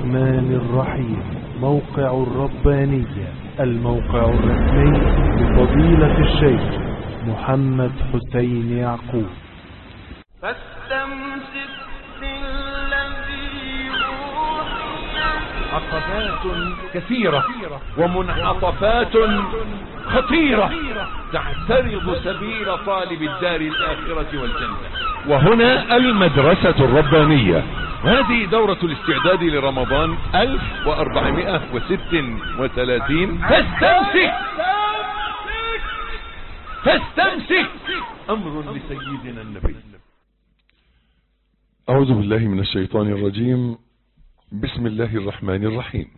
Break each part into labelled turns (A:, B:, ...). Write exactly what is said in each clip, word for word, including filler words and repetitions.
A: الرحمن الرحيم. موقع الربانية، الموقع الرسمي لفضيلة الشيخ محمد حسين يعقوب.
B: فاستمسك بالذي أوحي.
C: عقبات كثيرة ومنعطفات خطيرة تعترض سبيل طالب الدار الآخرة والجنة. وهنا المدرسة الربانية، هذه دورة الاستعداد لرمضان ألف وأربعمائة وستة وثلاثين. فاستمسك فاستمسك أمر لسيدنا النبي.
D: أعوذ بالله من الشيطان الرجيم. بسم الله الرحمن الرحيم.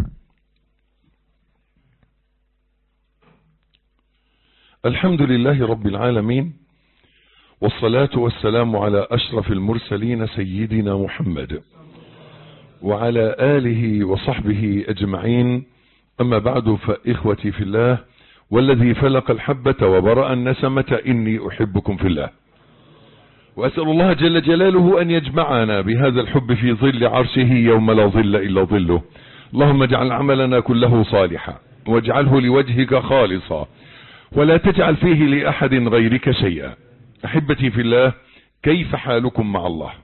D: الحمد لله رب العالمين، والصلاة والسلام على أشرف المرسلين سيدنا محمد وعلى آله وصحبه أجمعين. أما بعد، فإخوتي في الله والذي فلق الحبة وبرأ النسمة إني أحبكم في الله، وأسأل الله جل جلاله أن يجمعنا بهذا الحب في ظل عرشه يوم لا ظل إلا ظله. اللهم اجعل عملنا كله صالحا واجعله لوجهك خالصا ولا تجعل فيه لأحد غيرك شيئا. أحبتي في الله، كيف حالكم مع الله؟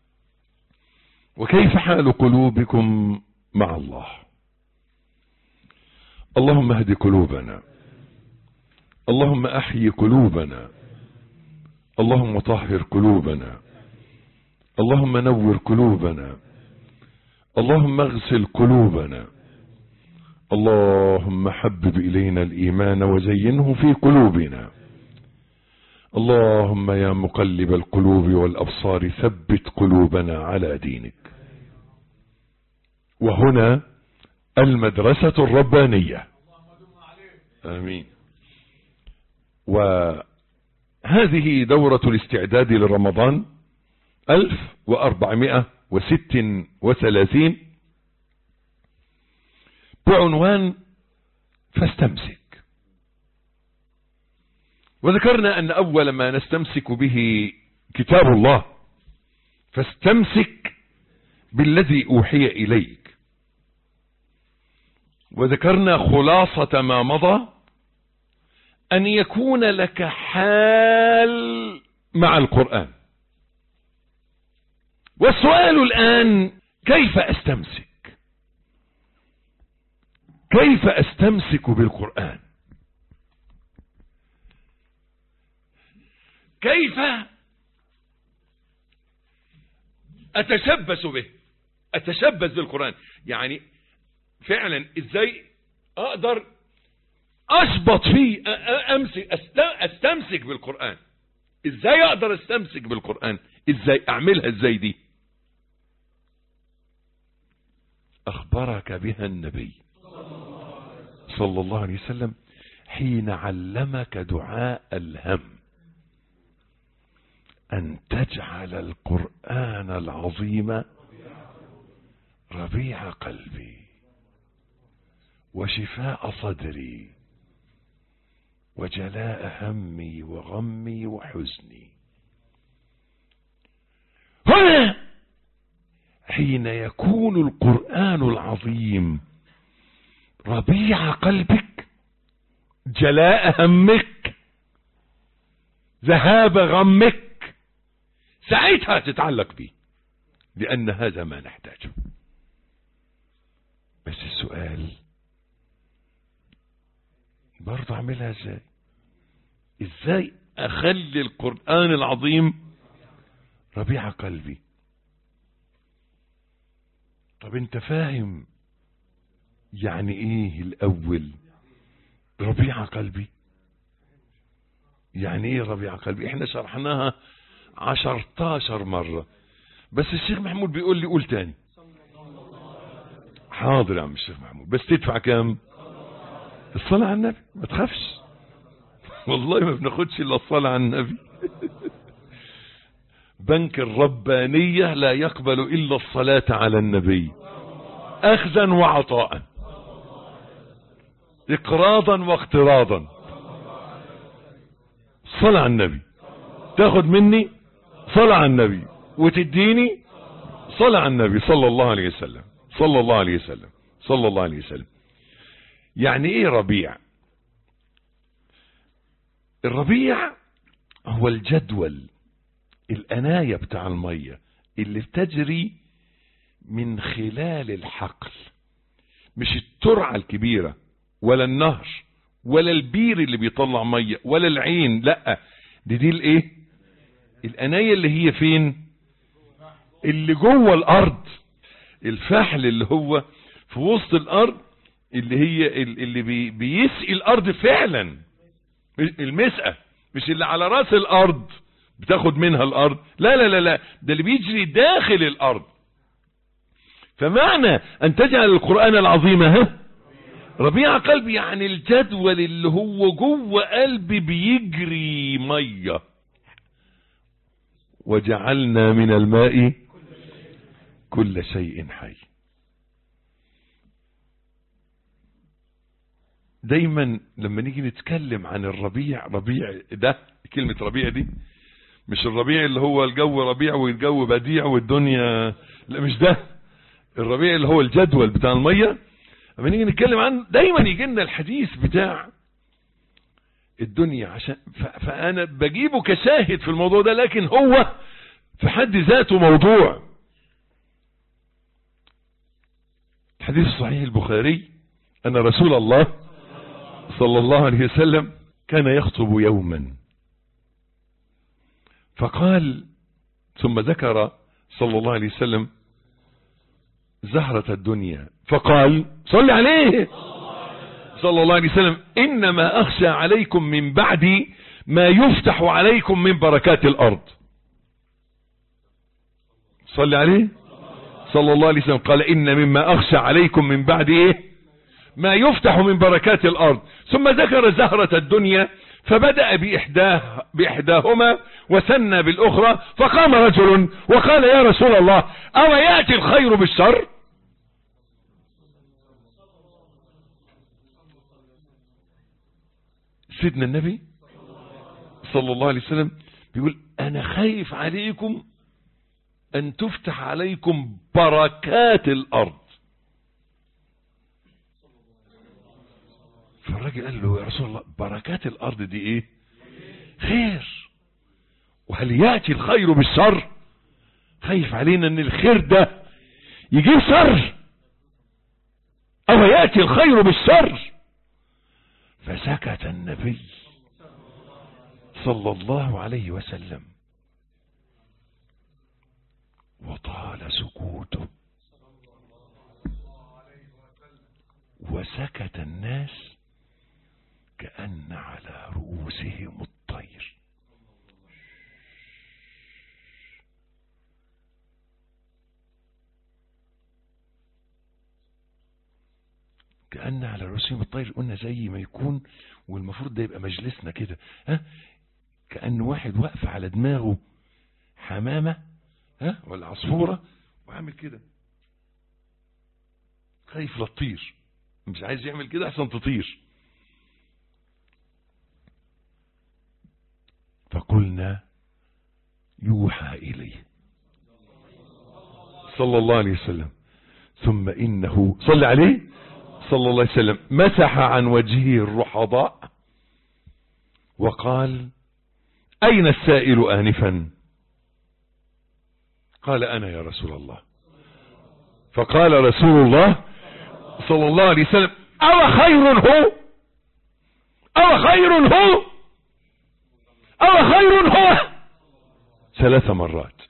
D: وكيف حال قلوبكم مع الله؟ اللهم اهد قلوبنا، اللهم أحيي قلوبنا، اللهم طهر قلوبنا، اللهم نور قلوبنا، اللهم اغسل قلوبنا، اللهم حبب إلينا الإيمان وزينه في قلوبنا، اللهم يا مقلب القلوب والأبصار ثبت قلوبنا على دينك. وهنا المدرسة الربانية. آمين. وهذه دورة الاستعداد لرمضان ألف وأربعمائة وستة وثلاثين بعنوان فاستمسك. وذكرنا أن أول ما نستمسك به كتاب الله، فاستمسك بالذي أوحي إليك. وذكرنا خلاصة ما مضى، أن يكون لك حال مع القرآن. والسؤال الآن، كيف أستمسك؟ كيف أستمسك بالقرآن؟ كيف أتشبث به؟ أتشبث بالقرآن يعني فعلا إزاي أقدر أشبط فيه، أمسك أستمسك بالقرآن؟ إزاي أقدر أستمسك بالقرآن؟ إزاي أعملها؟ إزاي دي؟ أخبرك بها النبي صلى الله عليه وسلم حين علمك دعاء الهم، أن تجعل القرآن العظيم ربيع قلبي وشفاء صدري وجلاء همي وغمي وحزني. هنا حين يكون القرآن العظيم ربيع قلبك، جلاء همك، ذهاب غمك، ساعتها تتعلق به، لأن هذا ما نحتاجه. بس السؤال، برضه أعملها ازاي؟ ازاي أخلي القرآن العظيم ربيع قلبي؟ طب انت فاهم يعني ايه الأول ربيع قلبي؟ يعني ايه ربيع قلبي؟ احنا شرحناها عشرتاشر مرة، بس الشيخ محمود بيقول لي قول تاني. حاضر يا عم الشيخ محمود، بس تدفع كام؟ الصلاة على النبي، ما تخافش والله ما بناخدش الا الصلاة على النبي. بنك الربانية لا يقبل الا الصلاة على النبي، اخذا وعطاء، اقراضا واقتراضا. صلاة على النبي، تاخد مني صلاة على النبي وتديني صلاة على النبي صلى الله عليه وسلم. صلى الله عليه وسلم صلى الله عليه وسلم. يعني ايه ربيع؟ الربيع هو الجدول، الأناية بتاع المية اللي بتجري من خلال الحقل، مش الترعة الكبيرة ولا النهر ولا البير اللي بيطلع مية ولا العين، لا دي دي الايه؟ الأناية اللي هي فين؟ اللي جوه الأرض. الفحل اللي هو في وسط الأرض، اللي هي اللي بي بيسقي الأرض فعلا، المسقى، مش اللي على راس الأرض بتاخد منها الأرض، لا لا لا لا، ده اللي بيجري داخل الأرض. فمعنى أن تجعل القرآن العظيم ها ربيع قلبي، يعني الجدول اللي هو جوه قلبي بيجري مية. وجعلنا من الماء كل شيء حي. دايما لما نيجي نتكلم عن الربيع، ربيع ده كلمة ربيع دي مش الربيع اللي هو الجو ربيع والجو بديع والدنيا، لا مش ده. الربيع اللي هو الجدول بتاع المية. لما نيجي نتكلم عنه دايما يجي لنا الحديث بتاع الدنيا، عشان فأنا بجيبه كشاهد في الموضوع ده، لكن هو في حد ذاته موضوع. الحديث الصحيح البخاري أن رسول الله صلى الله عليه وسلم كان يخطب يوما فقال، ثم ذكر صلى الله عليه وسلم زهرة الدنيا فقال، صل عليه صلى الله عليه وسلم، إنما أخشى عليكم من بعدي ما يفتح عليكم من بركات الأرض. صل عليه صلى الله عليه وسلم قال، إن مما أخشى عليكم من بعدي إيه؟ ما يفتح من بركات الأرض. ثم ذكر زهرة الدنيا فبدأ بإحداه بإحداهما وثنى بالأخرى، فقام رجل وقال يا رسول الله، أو يأتي الخير بالشر؟ سيدنا النبي صلى الله عليه وسلم بيقول أنا خايف عليكم أن تفتح عليكم بركات الأرض. فالراجل قال له يا رسول الله، بركات الأرض دي إيه؟ خير. وهل يأتي الخير بالشر؟ خايف علينا أن الخير ده يجيب شر، أو يأتي الخير بالشر. فسكت النبي صلى الله عليه وسلم وطال سكوته، وسكت الناس كأن على رؤوسهم الطير. كأن على رؤوسهم الطير، قلنا زي ما يكون، والمفروض ده يبقى مجلسنا كده، ها، كأن واحد واقف على دماغه حمامة ها ولا عصفورة وعامل كده، خايف لا تطير، مش عايز يعمل كده احسن تطير. فقلنا يوحى إليه صلى الله عليه وسلم، ثم إنه صلى عليه صلى الله عليه وسلم مسح عن وجهه الرحضاء وقال أين السائل آنفا؟ قال أنا يا رسول الله. فقال رسول الله صلى الله عليه وسلم أو خير هو أو خير هو أو خير هو ثلاث مرات.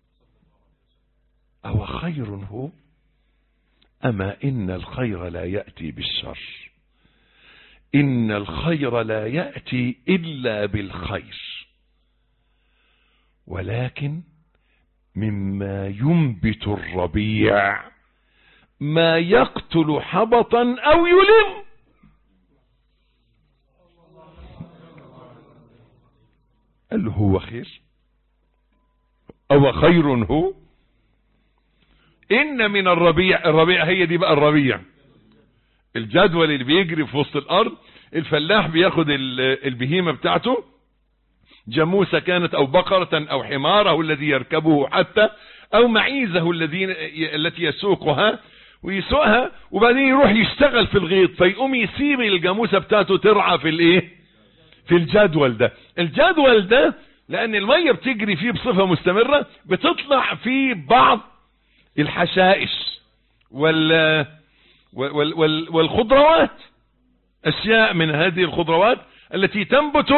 D: أو خير هو، أما إن الخير لا يأتي بالشر، إن الخير لا يأتي إلا بالخير، ولكن مما ينبت الربيع ما يقتل حبطا أو يلم. قال له هو خير أو خير هو. إن من الربيع، الربيع هي دي بقى الربيع، الجدول اللي بيجري في وسط الأرض. الفلاح بياخد البهيمة بتاعته، جاموسة كانت أو بقرة أو حماره الذي يركبه حتى، أو معيزه الذي التي يسوقها، ويسوقها وبعدين يروح يشتغل في الغيط، فيقوم يسيب الجاموسة بتاعته ترعى في الايه في الجدول ده. الجدول ده لان المية بتجري فيه بصفة مستمرة، بتطلع فيه بعض الحشائش وال وال وال والخضروات، اشياء من هذه الخضروات التي تنبت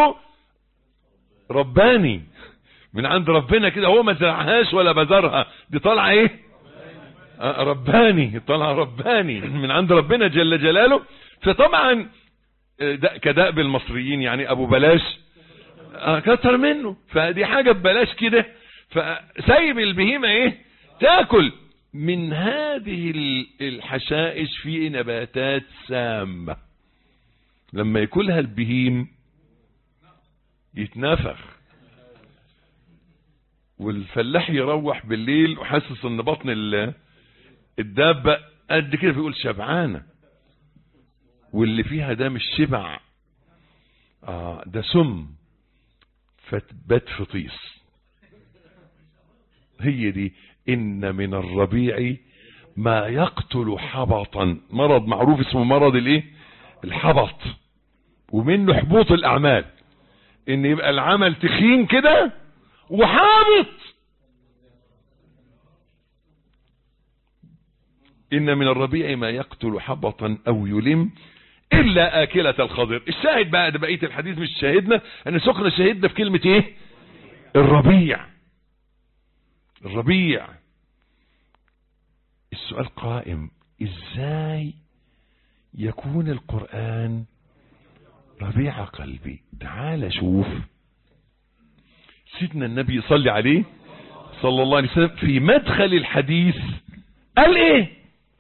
D: رباني من عند ربنا كده، هو ما زرعهاش ولا بذرها، دي طالعه ايه رباني، طالعه رباني من عند ربنا جل جلاله. فطبعا كدأب المصريين يعني ابو بلاش كتر منه، فدي حاجه ببلاش كده، فسايب البهيمه ايه تاكل من هذه الحشائش في نباتات سامه. لما ياكلها البهيم يتنفخ، والفلاح يروح بالليل وحاسس ان بطن الدابة قد كده، بيقول شبعانة، واللي فيها ده مش شبع، آه ده سم، فتبات فطيس. هي دي ان من الربيع ما يقتل حبطا، مرض معروف اسمه مرض الايه الحبط، ومنه حبوط الاعمال، ان يبقى العمل تخين كده وحابط. ان من الربيع ما يقتل حبطا او يلم الا اكلة الخضر. الشاهد بقى ده بقية الحديث مش شاهدنا، ان سخن شاهدنا في كلمة ايه الربيع. الربيع. السؤال قائم، ازاي يكون القرآن ربيع قلبي؟ تعال شوف سيدنا النبي صلى عليه صلى الله عليه وسلم في مدخل الحديث قال ايه؟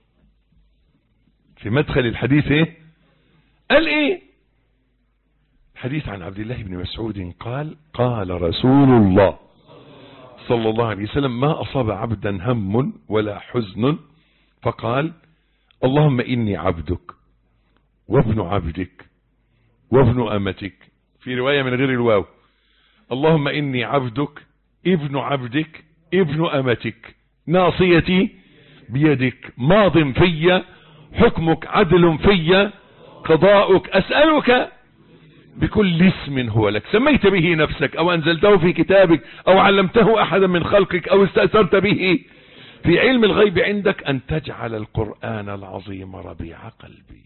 D: في مدخل الحديث ايه قال ايه؟ حديث عن عبد الله بن مسعود قال قال رسول الله صلى الله عليه وسلم ما أصاب عبدا هم ولا حزن فقال اللهم إني عبدك وابن عبدك وابن أمتك، في رواية من غير الواو، اللهم إني عبدك ابن عبدك ابن أمتك ناصيتي بيدك ماض في حكمك عدل في قضاؤك أسألك بكل اسم هو لك سميت به نفسك أو أنزلته في كتابك أو علمته أحدا من خلقك أو استأثرت به في علم الغيب عندك أن تجعل القرآن العظيم ربيع قلبي.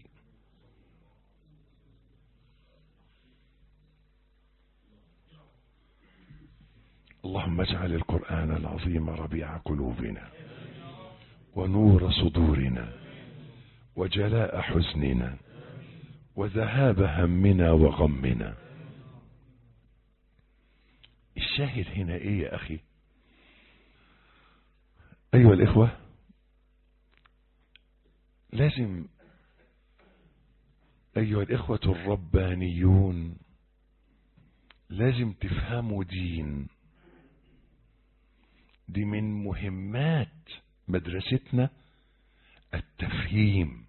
D: اللهم اجعل القرآن العظيم ربيع قلوبنا ونور صدورنا وجلاء حزننا وذهاب همنا وغمنا. الشاهد هنا ايه يا اخي؟ ايها الاخوة، لازم ايها الاخوة الربانيون لازم تفهموا دين. دي من مهمات مدرستنا التفهيم.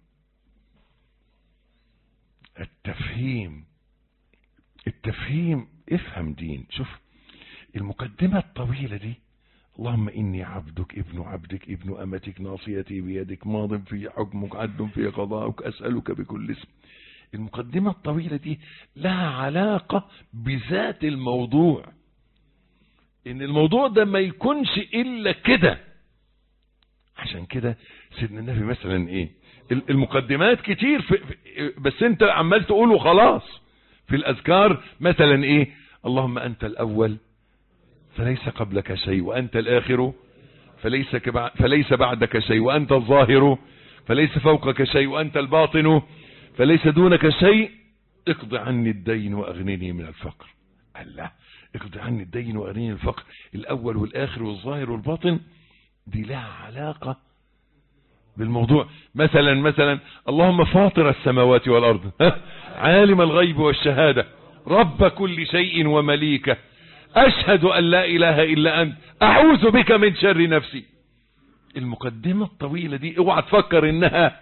D: التفهيم التفهيم افهم دين. شوف المقدمة الطويلة دي، اللهم إني عبدك ابن عبدك ابن أمتك ناصيتي بيدك ماض في حكمك عدل في قضاءك أسألك بكل اسم. المقدمة الطويلة دي لها علاقة بذات الموضوع، إن الموضوع ده ما يكونش إلا كده. عشان كده سيدنا النبي مثلا إيه المقدمات كتير في بس انت عمال تقول وخلاص. في الأذكار مثلا إيه اللهم أنت الأول فليس قبلك شيء وأنت الآخر فليس, فليس بعدك شيء وأنت الظاهر فليس فوقك شيء وأنت الباطن فليس دونك شيء اقض عني الدين وأغنني من الفقر. الله، اقض عني الدين وأغنني من الفقر. الأول والآخر والظاهر والباطن دي لها علاقة بالموضوع. مثلا مثلا اللهم فاطر السماوات والأرض عالم الغيب والشهادة رب كل شيء ومليكه أشهد أن لا إله إلا أنت أعوذ بك من شر نفسي. المقدمة الطويلة دي اوعى تفكر انها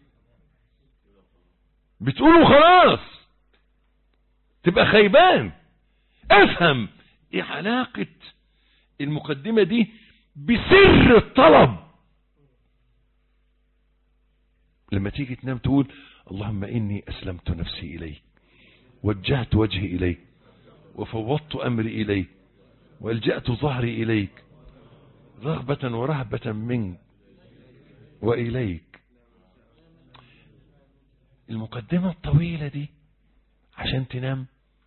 D: بتقوله خلاص تبقى خيبان. افهم ايه علاقة المقدمة دي بسر الطلب. لما تيجي تنام تقول اللهم إني أسلمت نفسي إليك، وجهت وجهي إليك، وفوضت أمري إليك، والجأت ظهري إليك، رغبة ورهبة منك وإليك. المقدمة الطويلة دي عشان تنام.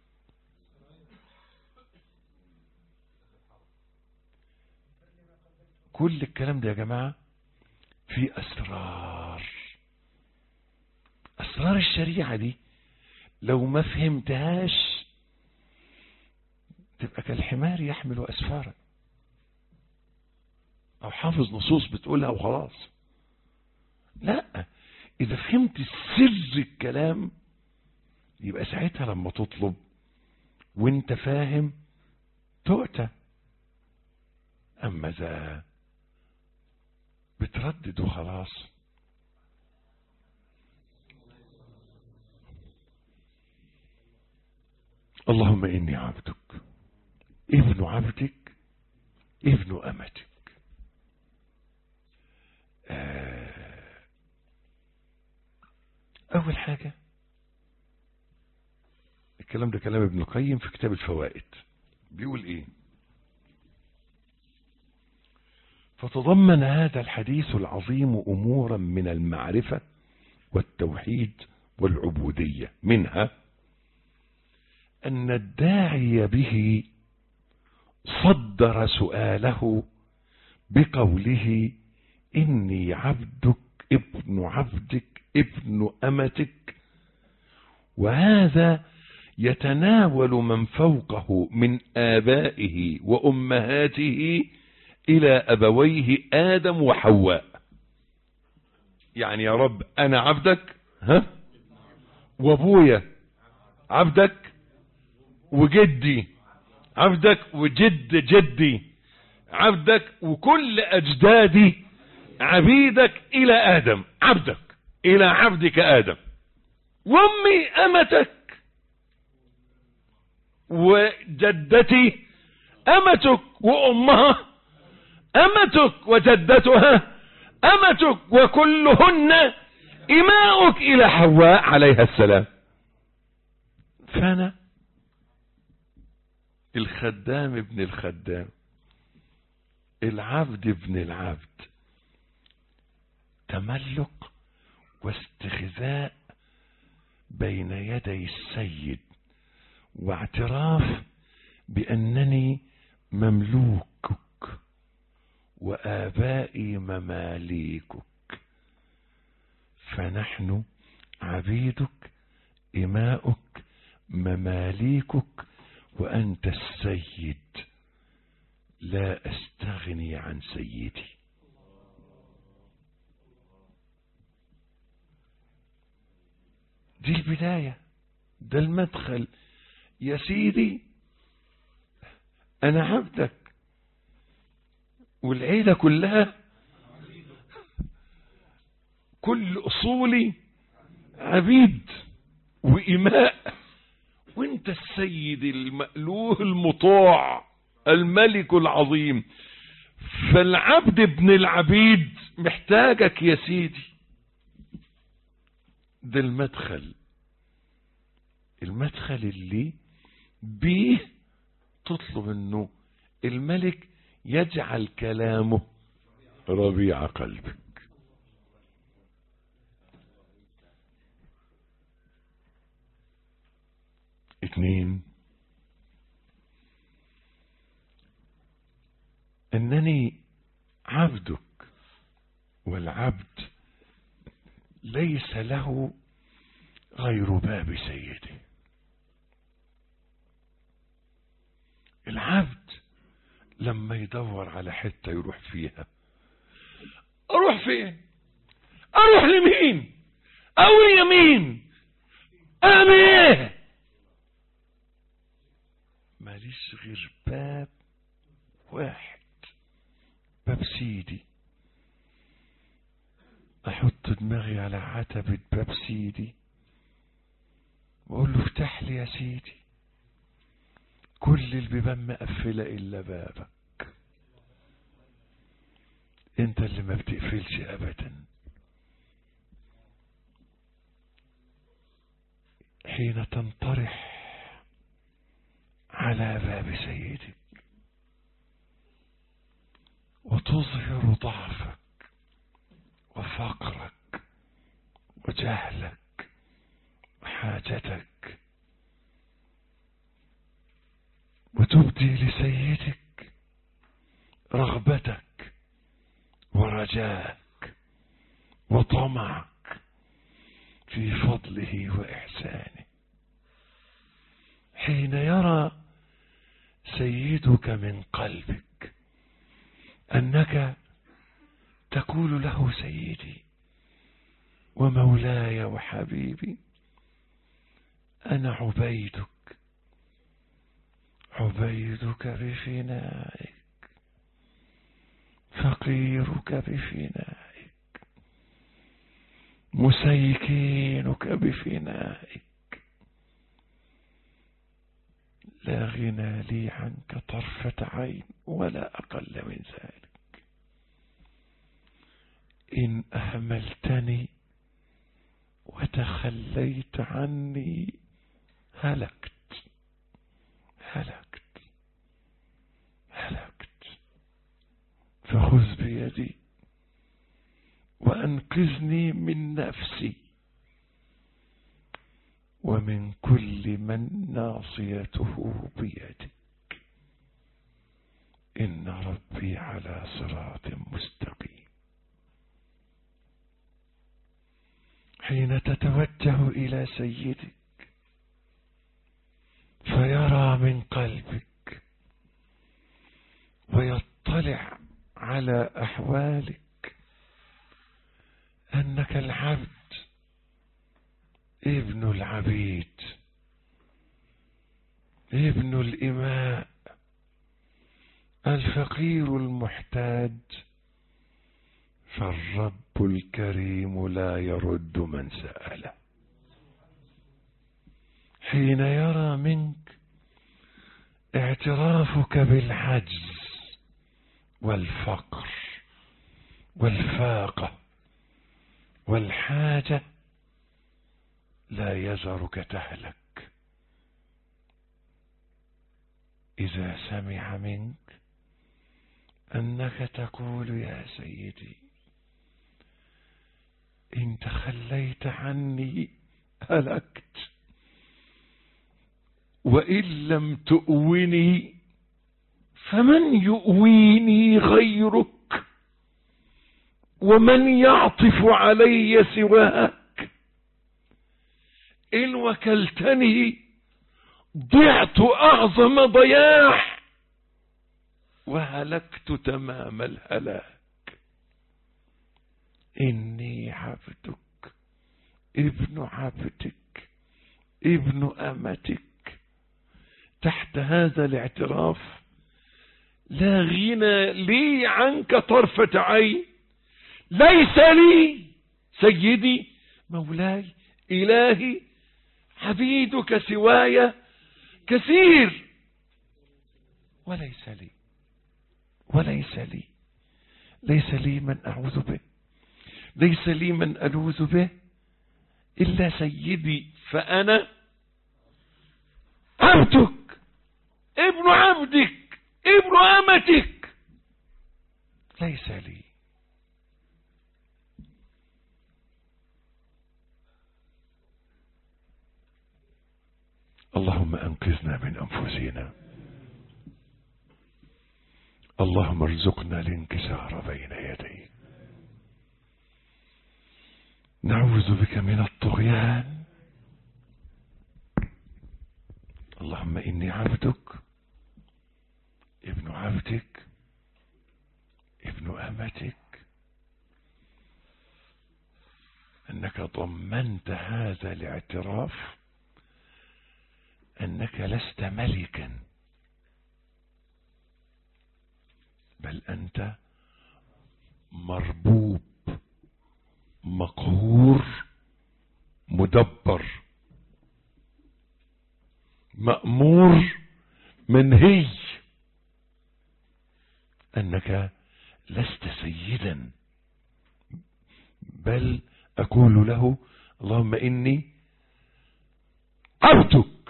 D: كل الكلام ده يا جماعة في أسرار. أسرار الشريعة دي لو ما فهمتهاش تبقى كالحمار يحمل أسفارا، أو حافظ نصوص بتقولها وخلاص. لا، إذا فهمت سر الكلام يبقى ساعتها لما تطلب وانت فاهم تؤتى. أما ذا بتردد وخلاص. اللهم إني عبدك ابن عبدك ابن أمتك. أول حاجة الكلام ده كلام ابن القيم في كتاب الفوائد، بيقول إيه؟ فتضمن هذا الحديث العظيم أمورا من المعرفة والتوحيد والعبودية، منها أن الداعي به صدر سؤاله بقوله إني عبدك ابن عبدك ابن أمتك، وهذا يتناول من فوقه من آبائه وأمهاته إلى أبويه آدم وحواء. يعني يا رب أنا عبدك، ها، وأبويا عبدك، وجدي عبدك، وجد جدي عبدك، وكل أجدادي عبيدك إلى آدم، عبدك إلى عبدك آدم، وأمي أمتك، وجدتي أمتك، وأمها أمتك، وجدتها أمتك، وكلهن إماؤك إلى حواء عليها السلام. فأنا الخدام ابن الخدام، العبد ابن العبد، تملك واستخزاء بين يدي السيد، واعتراف بأنني مملوكك وآبائي مماليكك، فنحن عبيدك إماؤك مماليكك، وأنت السيد، لا أستغني عن سيدي. دي البداية، ده المدخل. يا سيدي أنا عبدك، والعيلة كلها كل أصولي عبيد وإماء، وانت السيد المألوه المطاع الملك العظيم. فالعبد ابن العبيد محتاجك يا سيدي. ده المدخل، المدخل اللي بيه تطلب انه الملك يجعل كلامه ربيع قلبك. اثنين، انني عبدك، والعبد ليس له غير باب سيده. العبد لما يدور على حتة يروح فيها، اروح فين؟ اروح لمين؟ او اليمين؟ اعمل ايه؟ ماليش غير باب واحد، باب سيدي. احط دماغي على عتبة باب سيدي واقول له افتح لي يا سيدي. كل البيبان مقفلة الا بابك، انت اللي ما بتقفلش ابدا. حين تنطرح على باب سيدك وتظهر ضعفك وفقرك وجهلك وحاجتك، وتبدي لسيدك رغبتك ورجاك وطمعك في فضله وإحسانه. حين يرى سيدك من قلبك أنك تقول له سيدي ومولاي وحبيبي، أنا عبيدك عبيدك بفنائك، فقيرك بفنائك، مسيكينك بفنائك، لا غنى لي عنك طرفة عين ولا أقل من ذلك. إن أهملتني وتخليت عني هلكت هلكت هلكت. فخذ بيدي وأنقذني من نفسي ومن كل من ناصيته بيدك. إن ربي على صراط مستقيم. حين تتوجه إلى سيدك فيرى من قلبك ويطلع على أحوالك أنك العبد ابن العبيد ابن الإماء الفقير المحتاج، فالرب الكريم لا يرد من سأله. حين يرى منك اعترافك بالعجز والفقر والفاقة والحاجة لا يذرك تهلك. إذا سمع منك أنك تقول يا سيدي إن تخليت عني هلكت، وإن لم تؤوني فمن يؤويني غيرك، ومن يعطف علي سواك، إن وكلتني ضعت أعظم ضياع وهلكت تمام الهلاك. إني عبدك ابن عبدك ابن أمتك. تحت هذا الاعتراف لا غنى لي عنك طرفة عين، ليس لي سيدي مولاي إلهي عبيدك سواي كثير، وليس لي وليس لي ليس لي من أعوذ به، ليس لي من ألوذ به إلا سيدي، فأنا عبدك ابن عبدك ابن أمتك، ليس لي. اللهم أنقذنا من أنفسنا، اللهم ارزقنا الانكسار بين يديك، نعوذ بك من الطغيان. اللهم إني عبدك ابن عبدك ابن أمتك، أنك ضمنت هذا الاعتراف أنك لست ملكا، بل أنت مربوب مقهور مدبر مأمور منهي، أنك لست سيدا، بل أقول له اللهم إني عبدك.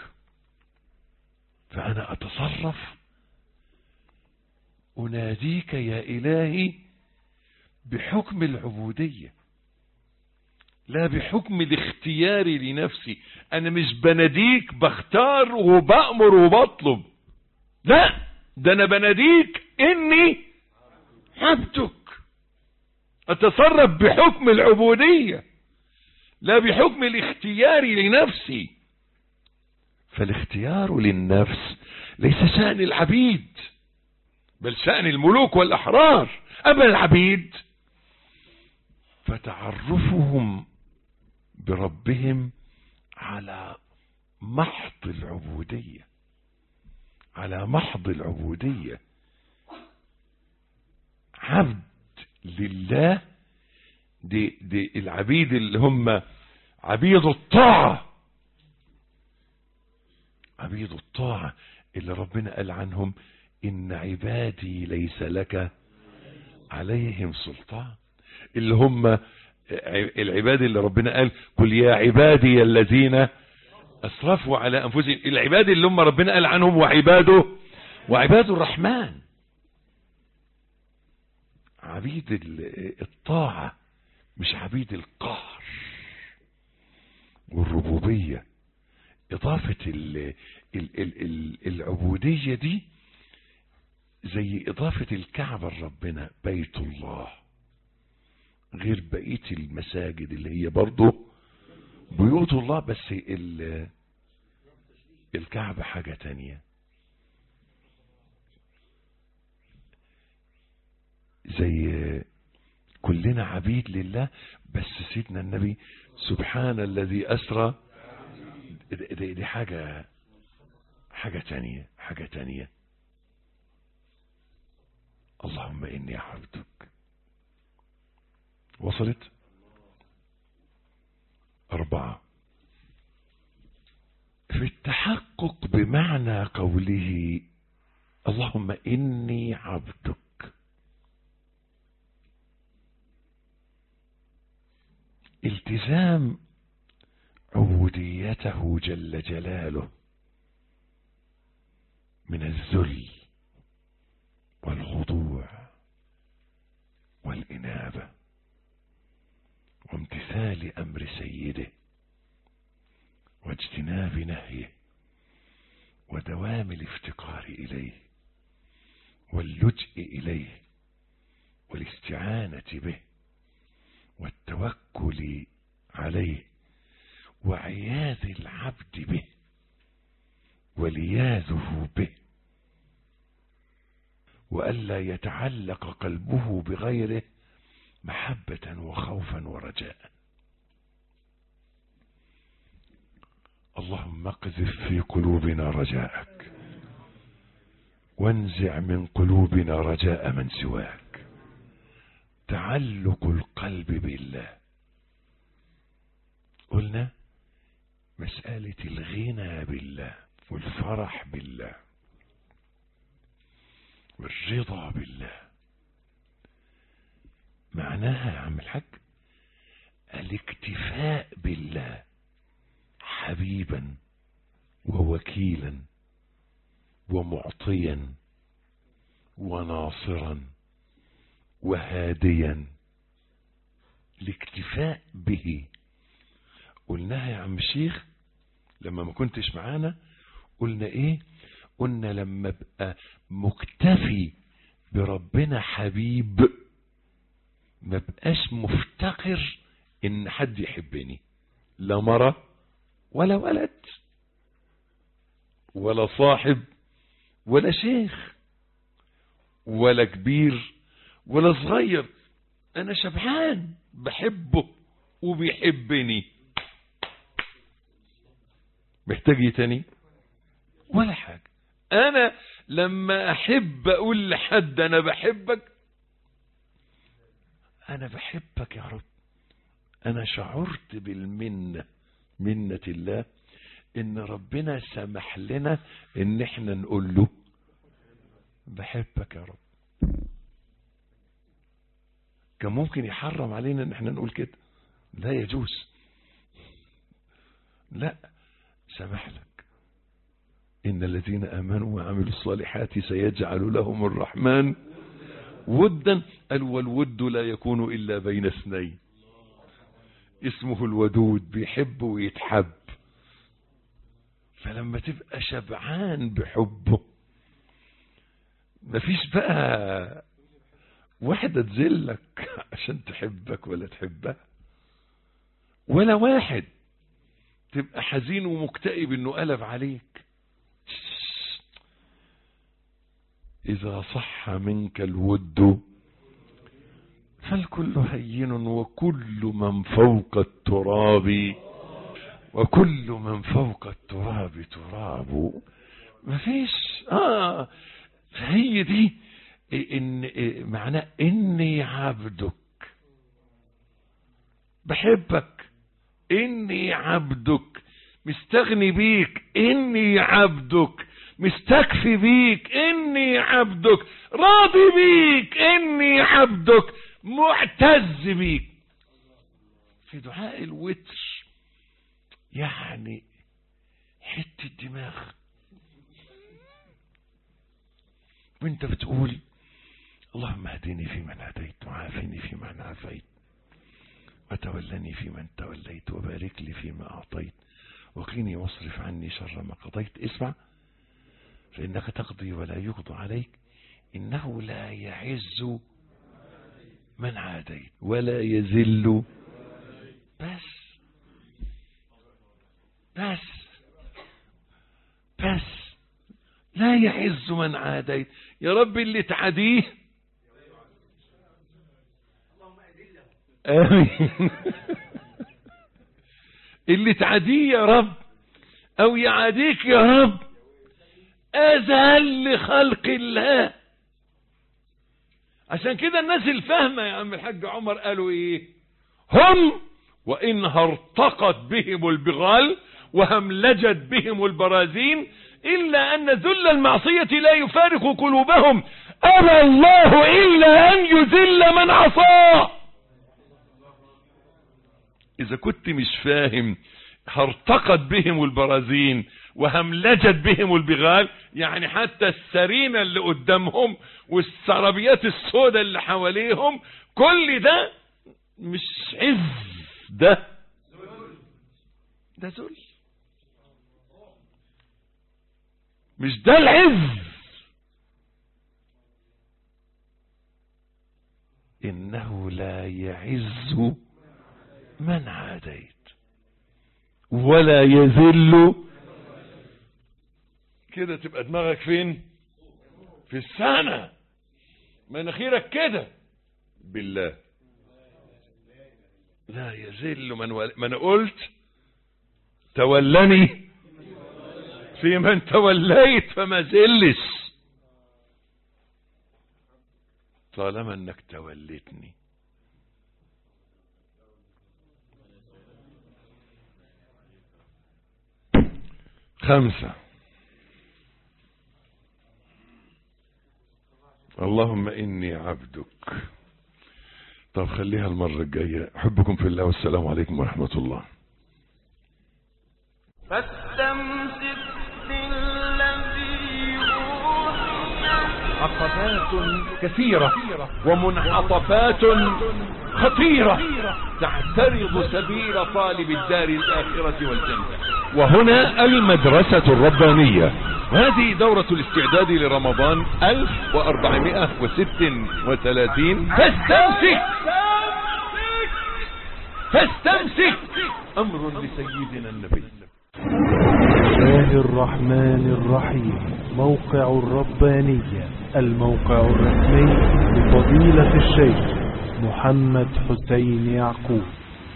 D: فأنا أتصرف أناديك يا إلهي بحكم العبودية، لا بحكم الاختيار لنفسي. أنا مش بناديك بختار وبأمر وبطلب، لا، ده أنا بناديك إني عبدك. أتصرف بحكم العبودية لا بحكم الاختيار لنفسي. فالاختيار للنفس ليس شأن العبيد، بل شأن الملوك والأحرار. أما العبيد فتعرفهم بربهم على محض العبودية، على محض العبودية. عبد لله دي, دي العبيد اللي هم عبيد الطاعة، عبيد الطاعة اللي ربنا قال عنهم إن عبادي ليس لك عليهم سلطان. اللي هم العباد اللي ربنا قال قل يا عبادي الذين أسرفوا على أنفسهم. العباد اللي هم ربنا قال عنهم وعباده وعباد الرحمن، عبيد الطاعة مش عبيد القهر والربوبية. إضافة ال ال ال ال العبودية دي زي إضافة الكعبة لربنا، بيت الله، غير بقية المساجد اللي هي برضه بيوت الله، بس الكعبة حاجة تانية. زي كلنا عبيد لله، بس سيدنا النبي سبحان الذي أسرى، دي, دي حاجة حاجة تانية حاجة تانية. اللهم إني عبدك. وصلت؟ أربعة، في التحقق بمعنى قوله اللهم إني عبدك، التزام عبوديته جل جلاله من الذل والخضوع والإنابة وامتثال أمر سيده واجتناب نهيه ودوام الافتقار إليه واللجئ إليه والاستعانة به والتوكل عليه وعياذ العبد به ولياذه به، وألا يتعلق قلبه بغيره محبة وخوفا ورجاء. اللهم اقذف في قلوبنا رجاءك وانزع من قلوبنا رجاء من سواك. تعلق القلب بالله، قلنا مسألة الغنى بالله والفرح بالله والرضا بالله. معناها يا عم الحاج الاكتفاء بالله حبيبا ووكيلا ومعطيا وناصرا وهاديا. الاكتفاء به قلناها يا عم الشيخ لما ما كنتش معانا. قلنا ايه؟ قلنا لما ابقى مكتفي بربنا حبيب ما بقاش مفتقر ان حد يحبني، لا مرة ولا ولد ولا صاحب ولا شيخ ولا كبير ولا صغير. انا شبعان بحبه وبيحبني، محتاج تاني ولا حاجة. انا لما احب اقول لحد انا بحبك، انا بحبك يا رب، انا شعرت بالمنة، منة الله ان ربنا سمح لنا ان احنا نقول له بحبك يا رب. كان ممكن يحرم علينا ان احنا نقول كده، لا يجوز. لا، سامح لك. إن الذين آمنوا وعملوا الصالحات سيجعل لهم الرحمن ودا. قال والود لا يكون إلا بين اثنين. اسمه الودود، بيحب ويتحب. فلما تبقى شبعان بحبه مفيش بقى واحدة تذلك عشان تحبك ولا تحبها، ولا واحد تبقى حزين ومكتئب انه قلب عليك. اذا صح منك الود فالكل هين وكل من فوق التراب وكل من فوق التراب تراب. مفيش اه هي دي ان معناه اني عبدك بحبك، اني عبدك مستغني بيك، اني عبدك مستكفي بيك، اني عبدك راضي بيك، اني عبدك معتز بيك. في دعاء الوتر يعني حتة دماغ وانت بتقول اللهم اهدني فيمن هديت وعافني فيمن عافيت وتولني فيمن توليت وبارك لي فيما اعطيت وقيني واصرف عني شر ما قضيت. اسمع، فانك تقضي ولا يقضى عليك، انه لا يعز من عاديت ولا يذل. بس بس بس لا يعز من عاديت. يا رب اللي تعاديه آمين اللي تعاديه يا رب او يعاديك يا رب أذل خلق الله. عشان كده الناس الفاهمة يا عم الحاج عمر قالوا ايه؟ هم وإنها ارتقت بهم البغال وهملجت بهم البرازين إلا أن ذل المعصية لا يفارق قلوبهم، أبى الله إلا أن يذل من عصاه. إذا كنت مش فاهم ارتقت بهم البرازين وهملجت بهم البغال، يعني حتى السرينة اللي قدامهم والسرابيات السوداء اللي حواليهم كل ده مش عز، ده ده ذل، مش ده العز. إنه لا يعز من عاديت ولا يذل. كده تبقى دماغك فين؟ في السنة، مناخيرك كده بالله. لا يذل من ول... من قلت تولني في من توليت فما زلش طالما انك توليتني. خمسة، اللهم إني عبدك. طب خليها المرة الجاية. أحبكم في الله والسلام عليكم ورحمة الله.
B: فاستمسك بالذي أوحي.
C: عقبات كثيرة ومنعطفات خطيرة تعترض سبيل طالب الدار الآخرة والجنة.
D: وهنا المدرسة الربانية.
C: هذه دورة الاستعداد لرمضان ألف وأربعمائة وستة وثلاثين. فاستمسك فاستمسك أمر لسيدنا النبي.
A: الله الرحمن الرحيم. موقع الربانية، الموقع الرسمي لفضيلة الشيخ محمد حسين يعقوب.